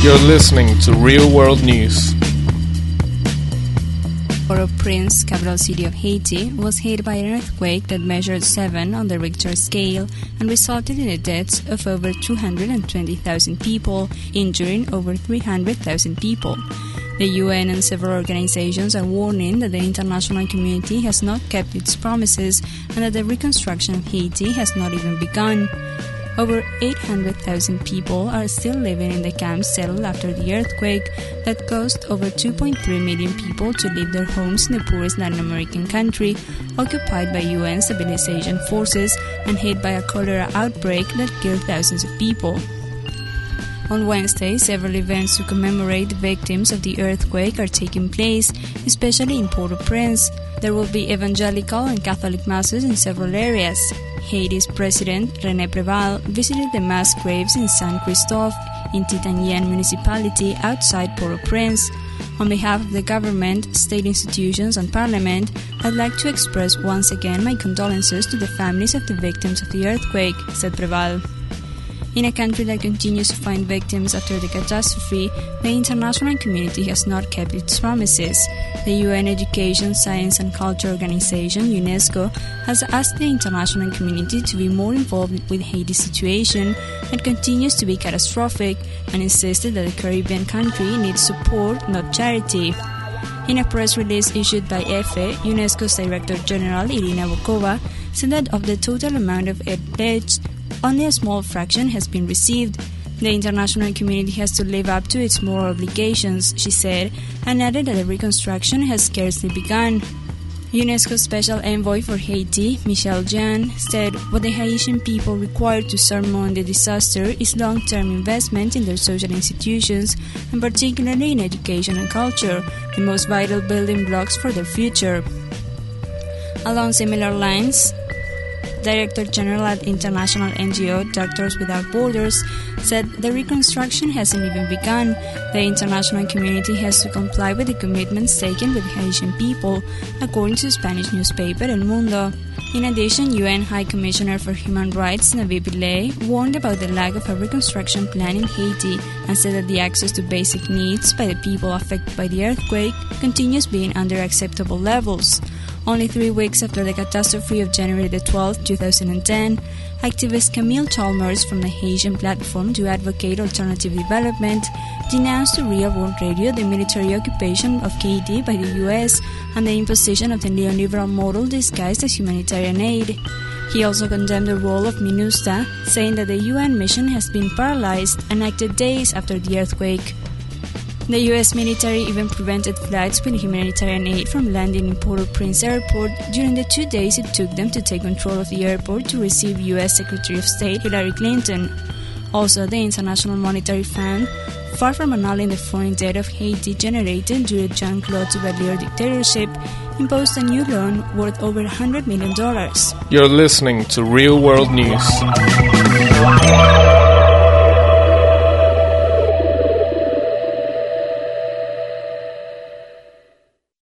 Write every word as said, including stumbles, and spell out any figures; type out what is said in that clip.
You're listening to Real World News. Port-au-Prince, capital city of Haiti, was hit by an earthquake that measured seven on the Richter scale and resulted in the deaths of over two hundred twenty thousand people, injuring over three hundred thousand people. The U N and several organizations are warning that the international community has not kept its promises and that the reconstruction of Haiti has not even begun. Over eight hundred thousand people are still living in the camps settled after the earthquake that caused over two point three million people to leave their homes in the poorest Latin American country, occupied by U N stabilization forces and hit by a cholera outbreak that killed thousands of people. On Wednesday, several events to commemorate the victims of the earthquake are taking place, especially in Port-au-Prince. There will be evangelical and Catholic masses in several areas. Haiti's President, René Préval, visited the mass graves in Saint Christophe in Titanien municipality outside Port-au-Prince. On behalf of the government, state institutions and parliament, I'd like to express once again my condolences to the families of the victims of the earthquake, said Préval. In a country that continues to find victims after the catastrophe, the international community has not kept its promises. The U N Education, Science and Culture Organization, UNESCO, has asked the international community to be more involved with Haiti's situation that continues to be catastrophic and insisted that the Caribbean country needs support, not charity. In a press release issued by E F E, UNESCO's Director General Irina Bokova said that of the total amount of aid pledged, only a small fraction has been received. The international community has to live up to its moral obligations, she said, and added that the reconstruction has scarcely begun. UNESCO's Special Envoy for Haiti, Michel Jean, said what the Haitian people require to surmount the disaster is long-term investment in their social institutions, and particularly in education and culture, the most vital building blocks for their future. Along similar lines, Director General at international N G O Doctors Without Borders said the reconstruction hasn't even begun. The international community has to comply with the commitments taken with the Haitian people, according to Spanish newspaper El Mundo. In addition, U N High Commissioner for Human Rights Navi Pillay warned about the lack of a reconstruction plan in Haiti and said that the access to basic needs by the people affected by the earthquake continues being under acceptable levels. Only three weeks after the catastrophe of January the twelfth, twenty ten, activist Camille Chalmers from the Haitian Platform to Advocate Alternative Development denounced to Real World Radio the military occupation of Haiti by the U S and the imposition of the neoliberal model disguised as humanitarian aid. He also condemned the role of MINUSTA, saying that the U N mission has been paralyzed and acted days after the earthquake. The U S military even prevented flights with humanitarian aid from landing in Port-au-Prince airport during the two days it took them to take control of the airport to receive U S Secretary of State Hillary Clinton. Also, the International Monetary Fund, far from annulling the foreign debt of Haiti generated during Jean-Claude Duvalier dictatorship, imposed a new loan worth over one hundred million dollars. You're listening to Real World News.